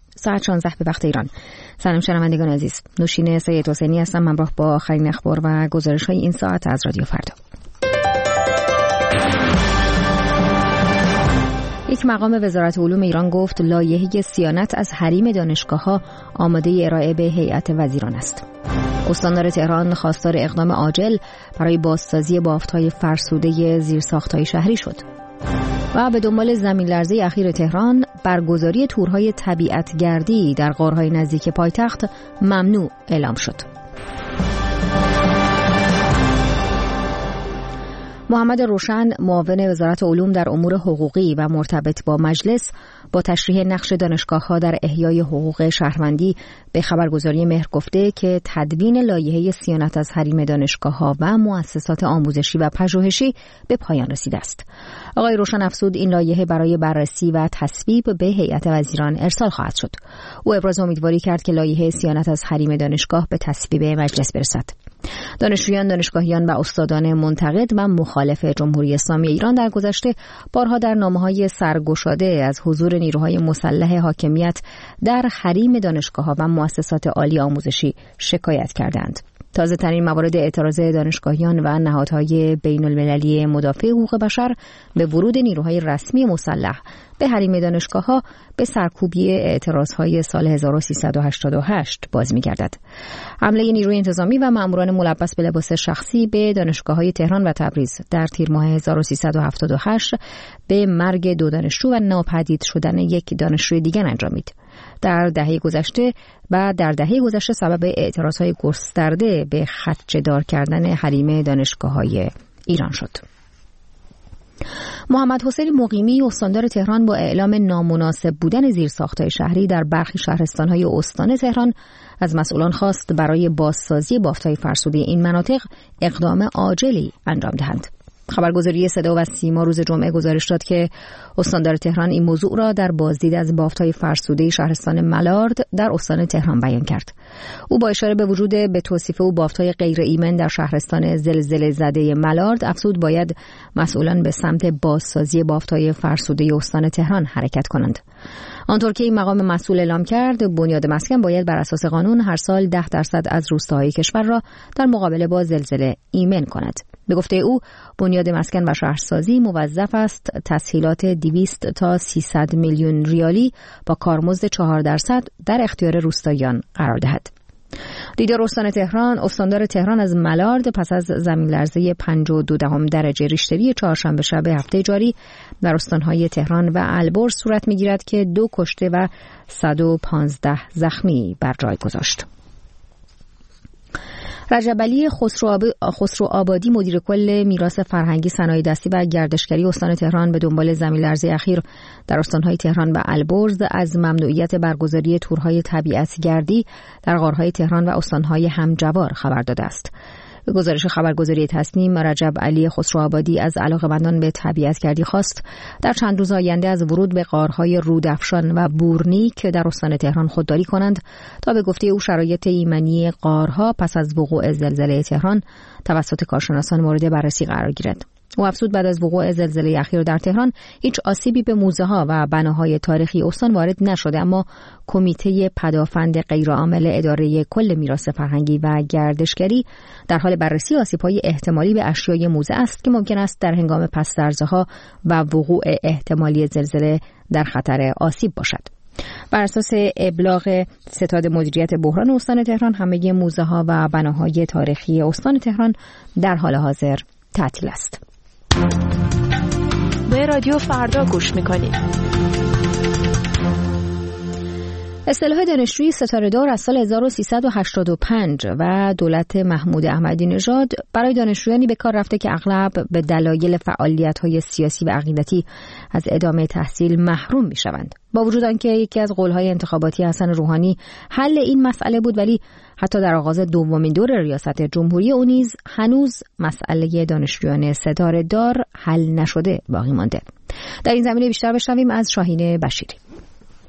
ساعت 16 به وقت ایران. سلام شنوندگان عزیز. نوشین سید حسینی هستم، همراه با آخرین اخبار و گزارش‌های این ساعت از رادیو فردا. یک مقام وزارت علوم ایران گفت لایحه صیانت از حریم دانشگاه‌ها آماده ارائه به هیئت وزیران است. استاندار تهران خواستار اقدام عاجل برای بازسازی بافت‌های فرسوده زیرساخت‌های شهری شد. و به دنبال زمین لرزه اخیر تهران، برگزاری تورهای طبیعت‌گردی در غارهای نزدیک پایتخت ممنوع اعلام شد. محمد روشن، معاون وزارت علوم در امور حقوقی و مرتبط با مجلس، با تشریح نقش دانشگاه‌ها در احیای حقوق شهروندی به خبرگزاری مهر گفته که تدوین لایحه صیانت از حریم دانشگاه‌ها و مؤسسات آموزشی و پژوهشی به پایان رسیده است. آقای روشن افزود این لایحه برای بررسی و تصویب به هیئت وزیران ارسال خواهد شد. او ابراز امیدواری کرد که لایحه صیانت از حریم دانشگاه به تصویب مجلس برسد. دانشجویان، دانشگاهیان و استادان منتقد و مخالف جمهوری اسلامی ایران در گذشته بارها در نامه‌های سرگشاده از حضور نیروهای مسلح حاکمیت در حریم دانشگاه‌ها و مؤسسات عالی آموزشی شکایت کردند. تازه ترین موارد اعتراض دانشگاهیان و نهادهای بین المللی مدافع حقوق بشر به ورود نیروهای رسمی مسلح به حریم دانشگاه‌ها به سرکوبی اعتراضهای سال 1388 باز می‌گردد. حمله نیروی انتظامی و ماموران ملبس به لباس شخصی به دانشگاه‌های تهران و تبریز در تیر ماه 1378 به مرگ 2 دانشجو و ناپدید شدن 1 دانشجوی دیگر انجامید. در دهه گذشته سبب اعتراضهای گسترده به خدشه‌دار کردن حریم دانشگاه‌های ایران شد. محمد حسین مقیمی، استاندار تهران، با اعلام نامناسب بودن زیرساخت‌های شهری در برخی شهرستان‌های استان تهران از مسئولان خواست برای بازسازی بافت‌های فرسوده این مناطق اقدام عاجلی انجام دهند. خبرگزاری صدا و سیما روز جمعه گزارش داد که استاندار تهران این موضوع را در بازدید از بافت‌های فرسوده شهرستان ملارد در استان تهران بیان کرد. او با اشاره به وجود به توصیف او بافت‌های غیر ایمن در شهرستان زلزله زده ملارد افزود باید مسئولان به سمت بازسازی بافت‌های فرسوده استان تهران حرکت کنند. آنطور که این مقام مسئول اعلام کرد، بنیاد مسکن باید بر اساس قانون هر سال 10% از روستاهای کشور را در مقابله با زلزله ایمن کند. به گفته او، بنیاد مسکن و شهرسازی موظف است تسهیلات 200 تا 300 میلیون ریالی با کارمزد 4% در اختیار روستاییان قرار دهد. دیدار استان تهران، استاندار تهران از ملارد پس از زمین لرزه 5.2 درجه ریشتری چهارشنبه شب هفته جاری در استانهای تهران و البرز صورت می‌گیرد که 2 کشته و 115 زخمی بر جای گذاشت. رجب علی خسروآبادی، مدیر کل میراث فرهنگی، صنایع دستی و گردشگری استان تهران، به دنبال زمین لرزه اخیر در استانهای تهران و البرز از ممنوعیت برگزاری تورهای طبیعت‌گردی در غارهای تهران و استانهای همجوار خبر داده است. به گزارش خبرگزاری تصنیم، رجب علی خسروآبادی از علاقه‌مندان به طبیعت‌گردی خواست در چند روز آینده از ورود به غارهای رودافشان و بورنیک در استان تهران خودداری کنند تا به گفته او شرایط ایمنی غارها پس از وقوع زلزله تهران توسط کارشناسان مورد بررسی قرار گیرد. او افزود بعد از وقوع زلزله اخیر در تهران هیچ آسیبی به موزه‌ها و بناهای تاریخی استان وارد نشده، اما کمیته پدافند غیرعامل اداره کل میراث فرهنگی و گردشگری در حال بررسی آسیب‌های احتمالی به اشیای موزه است که ممکن است در هنگام پس‌لرزه‌ها و وقوع احتمالی زلزله در خطر آسیب باشد. بر اساس ابلاغ ستاد مدیریت بحران استان تهران، همه موزه‌ها و بناهای تاریخی استان تهران در حال حاضر تعطیل است. به رادیو فردا گوش میکنید. اصطلاح دانشجویی ستاره‌دار از سال 1385 و دولت محمود احمدی نژاد برای دانشجویانی به کار رفته که اغلب به دلایل فعالیت‌های سیاسی و عقیدتی از ادامه تحصیل محروم می‌شوند. با وجود آنکه یکی از قول‌های انتخاباتی حسن روحانی حل این مسئله بود، ولی حتی در آغاز دومین دور ریاست جمهوری او نیز هنوز مسئله دانشجویان ستاره‌دار حل نشده باقی مانده. در این زمینه بیشتر بشنویم از شاهین بشیری.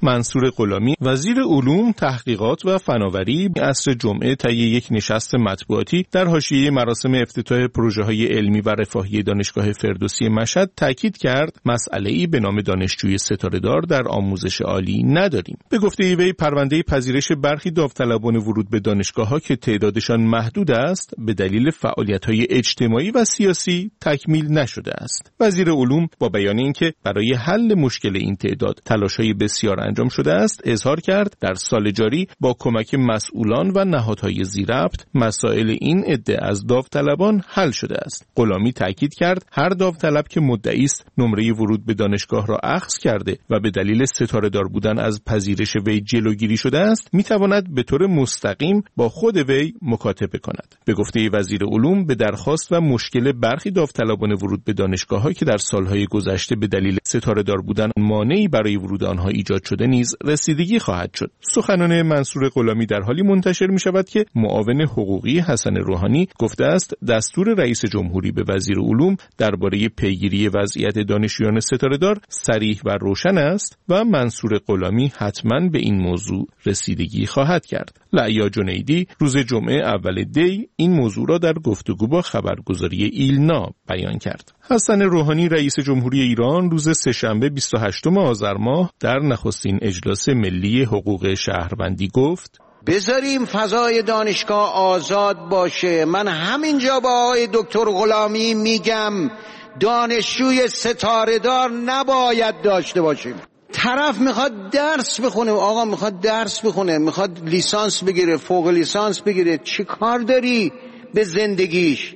منصور غلامی وزیر علوم، تحقیقات و فناوری عصر جمعه طی یک نشست مطبوعاتی در حاشیه مراسم افتتاح پروژه‌های علمی و رفاهی دانشگاه فردوسی مشهد تاکید کرد مسئله‌ای به نام دانشجوی ستاره‌دار در آموزش عالی نداریم. به گفته وی پرونده پذیرش برخی داوطلبان ورود به دانشگاه‌ها که تعدادشان محدود است به دلیل فعالیت‌های اجتماعی و سیاسی تکمیل نشده است. وزیر علوم با بیان اینکه برای حل مشکل این تعداد تلاش‌های بسیار انجام شده است، اظهار کرد در سال جاری با کمک مسئولان و نهادهای ذی‌ربط مسائل این عده از داوطلبان حل شده است. غلامی تاکید کرد هر داوطلب که مدعی است نمره ورود به دانشگاه را اخذ کرده و به دلیل ستاره‌دار بودن از پذیرش وی جلوگیری شده است، می‌تواند به طور مستقیم با خود وی مکاتبه کند. به گفته وزیر علوم به درخواست و مشکل برخی داوطلبان ورود به دانشگاه‌ها که در سال‌های گذشته به دلیل ستاره‌دار بودن مانعی برای ورود آنها ایجاد شده نیز رسیدگی خواهد شد. سخنان منصور غلامی در حالی منتشر می‌شود که معاون حقوقی حسن روحانی گفته است دستور رئیس جمهوری به وزیر علوم درباره پیگیری وضعیت دانشجویان ستاره‌دار صریح و روشن است و منصور غلامی حتماً به این موضوع رسیدگی خواهد کرد. لعیا جنیدی روز جمعه اول دی این موضوع را در گفتگو با خبرگزاری ایلنا بیان کرد. حسن روحانی رئیس جمهوری ایران روز سه‌شنبه 28 آذر ماه در نخستین اجلاس ملی حقوق شهروندی گفت: بذاریم فضای دانشگاه آزاد باشه. من همینجا با آقای دکتر غلامی میگم دانشجوی ستاره‌دار نباید داشته باشیم. طرف میخواد درس بخونه، آقا میخواد درس بخونه، میخواد لیسانس بگیره، فوق لیسانس بگیره، چی کار داری به زندگیش؟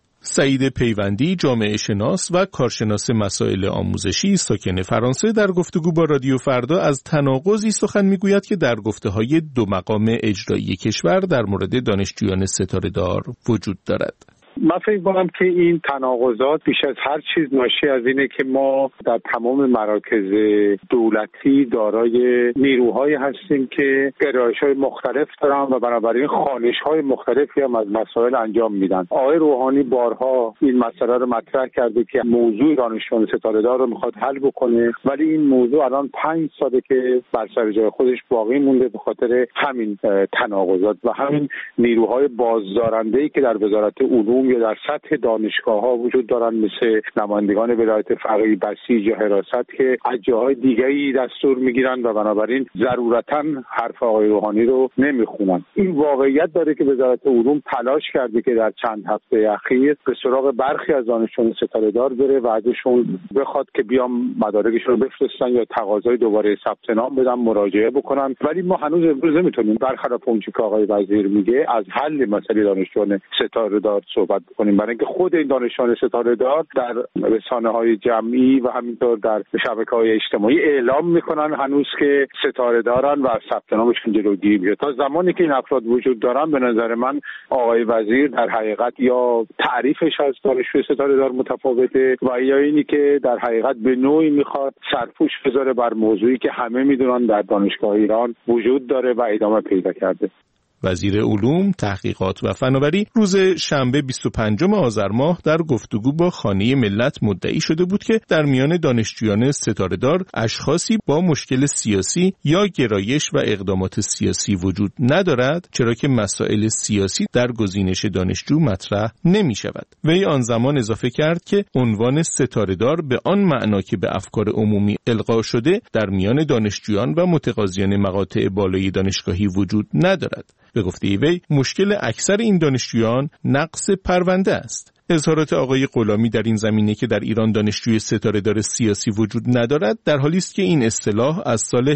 سعید پیوندی جامعه شناس و کارشناس مسائل آموزشی ساکن فرانسه در گفتگو با رادیو فردا از تناقضی سخن میگوید که در گفته‌های دو مقام اجرایی کشور در مورد دانشجویان ستاره‌دار وجود دارد. من فکر می‌کنم که این تناقضات بیش از هر چیز ناشی از اینه که ما در تمام مراکز دولتی دارای نیروهایی هستیم که گرایش‌های مختلف دارن و بنابراین خوانش‌های مختلفی هم از مسائل انجام میدن. آقای روحانی بارها این مسئله رو مطرح کرده که موضوع دانشجویان ستاره‌دار رو می‌خواد حل بکنه، ولی این موضوع الان 5 ساله که بر سر جای خودش باقی مونده به خاطر همین تناقضات و همین نیروهای بازدارنده‌ای که در وزارت علوم یا در سطح دانشگاه‌ها وجود دارن، مثل نمایندگان ولایت فقیه بسیج یا حراست که از جاهای دیگری دستور میگیرن و بنابراین ضرورتاً حرف آقای روحانی رو نمیخونن. این واقعیت داره که وزارت علوم تلاش کرده که در چند هفته اخیر به سراغ برخی از دانشجویان ستاره‌دار بره و ازشون بخواد که بیام مدارکشون رو بفرستن یا تقاضای دوباره ثبت نام بدن، مراجعه بکنن، ولی ما هنوز امروز نمیتونیم برخلاف اون چیزی که آقای وزیر میگه از حل مسئله دانشجویان ستاره‌دار صحبت کنیم، برای اینکه خود این دانشجویان ستاره‌دار در رسانه‌های جمعی و همینطور در شبکه‌های اجتماعی اعلام میکنن هنوز که ستاره‌دارن و از ثبت نامشون جلوگیری میشه. تا زمانی که این افراد وجود دارن به نظر من آقای وزیر در حقیقت یا تعریفش از دانشجوی ستاره‌دار متفاوته و یا اینی که در حقیقت به نوعی میخواد سرپوش بذاره بر موضوعی که همه میدونن در دانشگاه ایران وجود داره و ادامه پیدا کرده. وزیر علوم، تحقیقات و فناوری روز شنبه 25 آذر ماه در گفتگو با خانه ملت مدعی شده بود که در میان دانشجویان ستاره‌دار اشخاصی با مشکل سیاسی یا گرایش و اقدامات سیاسی وجود ندارد، چرا که مسائل سیاسی در گزینش دانشجو مطرح نمی شود. وی آن زمان اضافه کرد که عنوان ستاره‌دار به آن معنا که به افکار عمومی القا شده در میان دانشجویان و متقاضیان مقاطع بالای دانشگاهی وجود ندارد. به گفته وی مشکل اکثر این دانشجویان نقص پرونده است. اظهارات آقای غلامی در این زمینه که در ایران دانشجوی ستاره‌دار سیاسی وجود ندارد در حالی است که این اصطلاح از سال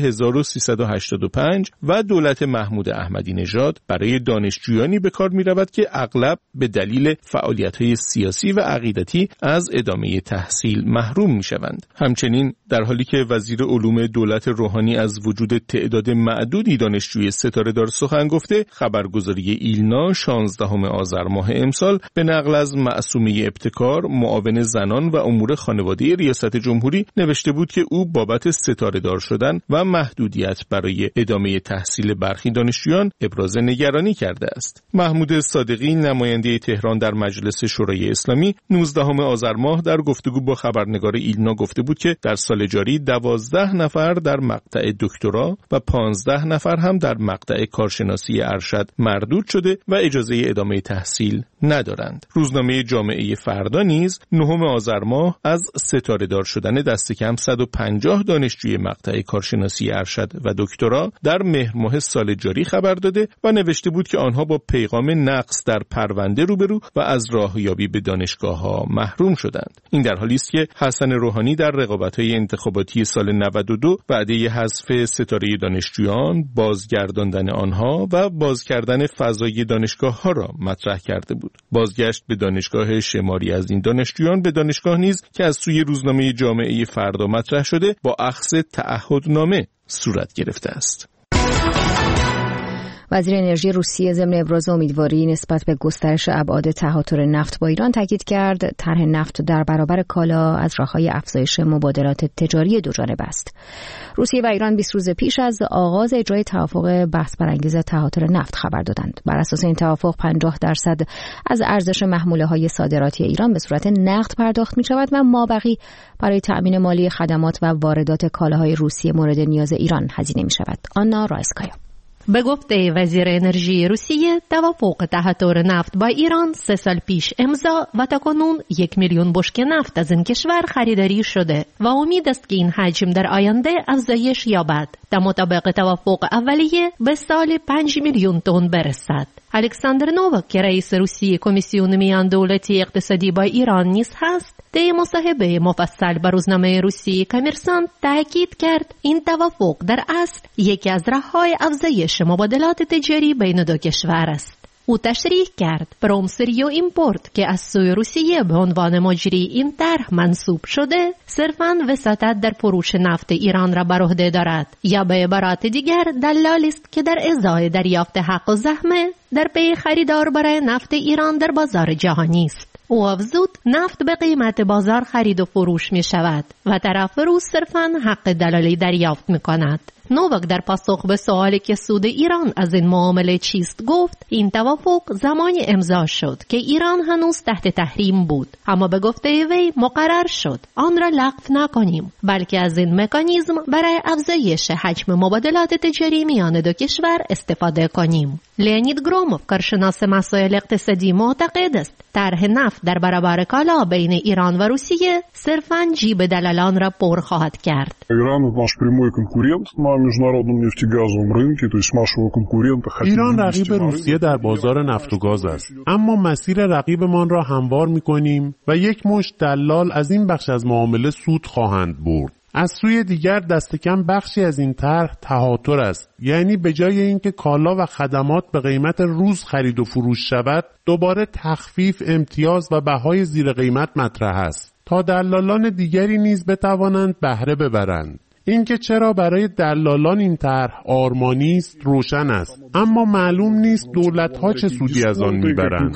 1385 و دولت محمود احمدی نژاد برای دانشجویانی به کار می‌رود که اغلب به دلیل فعالیت‌های سیاسی و عقیدتی از ادامه تحصیل محروم می‌شوند. همچنین در حالی که وزیر علوم دولت روحانی از وجود تعداد معدودی دانشجوی ستاره‌دار سخن گفته، خبرگزاری ایلنا 16 آذر ماه امسال به نقل از معصومه ابتکار، معاون زنان و امور خانواده ریاست جمهوری نوشته بود که او بابت ستاره‌دار شدن و محدودیت برای ادامه تحصیل برخی دانشجویان ابراز نگرانی کرده است. محمود صادقی نماینده تهران در مجلس شورای اسلامی 19 آذر ماه در گفتگو با خبرنگار ایلنا گفته بود که در سال جاری 12 نفر در مقطع دکترا و 15 نفر هم در مقطع کارشناسی ارشد مردود شده و اجازه ادامه تحصیل ندارند. روزنامه جامعه فردا نیز 9 آذر ماه از ستاره‌دار شدن دست کم 150 دانشجوی مقطع کارشناسی ارشد و دکترا در مهر ماه سال جاری خبر داده و نوشته بود که آنها با پیغام نقص در پرونده روبرو و از راهیابی به دانشگاه‌ها محروم شدند. این در حالی است که حسن روحانی در رقابت‌های انتخاباتی سال 92 وعده حذف ستاره دانشجویان، بازگرداندن آنها و باز کردن فضای دانشگاه‌ها را مطرح کرده بود. بازگشت به دانشگاه شماری از این دانشجویان به دانشگاه نیز که از سوی روزنامه جامعه فردا مطرح شده با اخذ تعهدنامه صورت گرفته است. وزیر انرژی روسیه ضمن ابراز امیدواری نسبت به گسترش ابعاد تهاتر نفت با ایران تاکید کرد طرح نفت در برابر کالا از راه‌های افزایش مبادلات تجاری دوجانبه است. روسیه و ایران 20 روز پیش از آغاز اجرای توافق بحث برانگیز تهاتر نفت خبر دادند. بر اساس این توافق 50% از ارزش محموله‌های صادراتی ایران به صورت نقد پرداخت می‌شود و مابقی برای تأمین مالی خدمات و واردات کالاهای روسیه مورد نیاز ایران هزینه می‌شود. آنا رایسکایا. به گفته وزیر انرژی روسیه، توافق تهاتر نفت با ایران 3 سال پیش امضا و تاکنون 1 میلیون بشکه نفت از این کشور خریداری شده و امید است که این حجم در آینده افزایش یابد تا مطابق توافق اولیه به سال 5 میلیون تن برسد. الکساندر نوواک که رئیس روسیه کمیسیون میان دولتی اقتصادی با ایران نیز هست، در مصاحبه مفصل با روزنامه روسیه کامرسانت تاکید کرد این توافق در اصل یکی از راه‌های افزایش مبادلات تجاری بین دو کشور است. او تشریح کرد پرومسری و ایمپورت که از سوی روسیه به عنوان مجری این طرح منصوب شده صرفاً وساطت در فروش نفت ایران را بر عهده دارد یا به عبارت دیگر دلالی است که در ازای دریافت حق و زحمه در پی خریدار برای نفت ایران در بازار جهانی است. او افزود نفت به قیمت بازار خرید و فروش می شود و طرف روس صرفاً حق دلالی دریافت می کند. نوواک در پاسخ به سوالی که سود ایران از این معامله چیست گفت این توافق زمانی امضا شد که ایران هنوز تحت تحریم بود، اما به گفته وی مقرر شد آن را لغو نکنیم بلکه از این مکانیزم برای افزایش حجم مبادلات تجاری میان دو کشور استفاده کنیم. لئونید گروموف کارشناس مسائل اقتصادی معتقد است طرح نفت در برابر کالا بین ایران و روسیه صرفاً جیب دلالان را پر خواهد کرد. ایران رقیب روسیه در بازار نفت و گاز است، اما مسیر رقیبمان را هموار می‌کنیم و یک مشت دلال از این بخش از معامله سود خواهند برد. از سوی دیگر دست کم بخشی از این طرح تهاتر است، یعنی به جای اینکه کالا و خدمات به قیمت روز خرید و فروش شود، دوباره تخفیف، امتیاز و بهای زیر قیمت مطرح است تا دلالان دیگری نیز بتوانند بهره ببرند. اینکه چرا برای دلالان این طرح آرمانی است روشن است، اما معلوم نیست دولت‌ها چه سودی از آن می‌برند.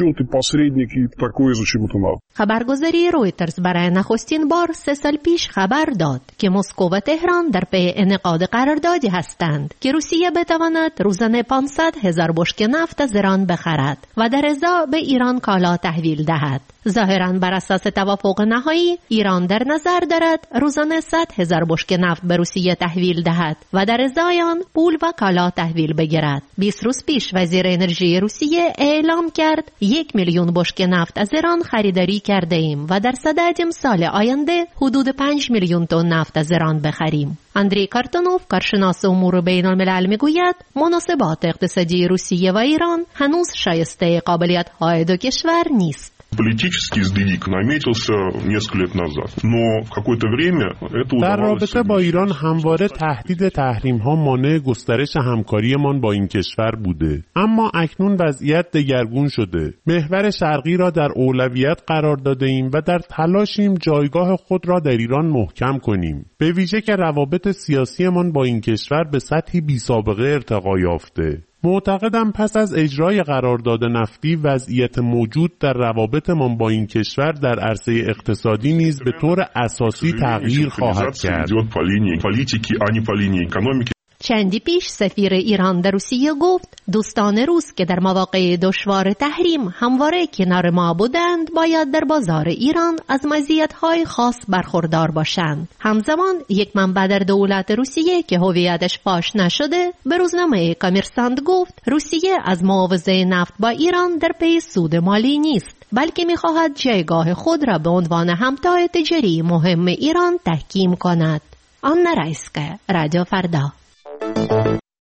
خبرگزاری رویترز برای نخستین بار 3 سال پیش خبر داد که مسکو و تهران در پی انعقاد قراردادی هستند که روسیه بتواند روزانه 500,000 بشکه نفت از ایران بخرد و در ازا به ایران کالا تحویل دهد. ظاهراً بر اساس توافق نهایی ایران در نظر دارد روزانه 100,000 بشکه نفت به روسیه تحویل دهد و در ازای آن پول و کالا تحویل بگیرد. 20 روز پیش وزیر انرژی روسیه اعلام کرد 1 میلیون بشکه نفت از ایران خریداری کرده ایم و در صدد سال آینده حدود 5 میلیون تن نفت از ایران بخریم. اندری کارتونوف کارشناس امور بین الملل میگوید مناسبات اقتصادی روسیه و ایران هنوز شایسته قابلیت‌های دو کشور نیست. Политический сдвиг наметился несколько лет назад, но какое-то время это удавалось. در رابطه با ایران همواره تهدید تحریم‌ها مانع گسترش همکاریمان با این کشور بوده، اما اکنون وضعیت دگرگون شده. محور شرقی را در اولویت قرار داده ایم و در تلاشیم جایگاه خود را در ایران محکم کنیم، به ویژه که روابط سیاسیمان با این کشور به سطحی بی‌سابقه ارتقا یافته. معتقدم پس از اجرای قرارداد نفتی وضعیت موجود در روابطمان با این کشور در عرصه اقتصادی نیز به طور اساسی تغییر خواهد کرد. چندی پیش سفیر ایران در روسیه گفت دوستان روس که در مواقع دشوار تحریم همواره کنار ما بودند باید در بازار ایران از مزیت‌های خاص برخوردار باشند. همزمان یک منبع در دولت روسیه که هویتش فاش نشده به روزنامه کامرسانت گفت روسیه از معاوضه نفت با ایران در پی سود مالی نیست، بلکه می‌خواهد جایگاه خود را به عنوان همتای تجاری مهم ایران تحکیم کند. آنا رایسکا، رادیو فردا.